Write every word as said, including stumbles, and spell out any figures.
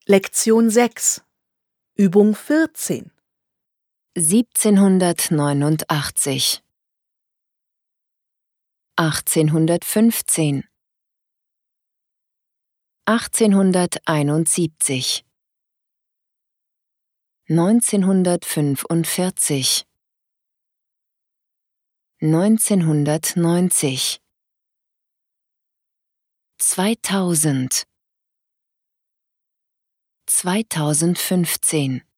Lektion sechs. Übung vierzehn. siebzehnhundertneunundachtzig, achtzehnhundertfünfzehn, achtzehnhunderteinundsiebzig, neunzehnhundertfünfundvierzig, neunzehnhundertneunzig, zweitausend, zweitausendfünfzehn.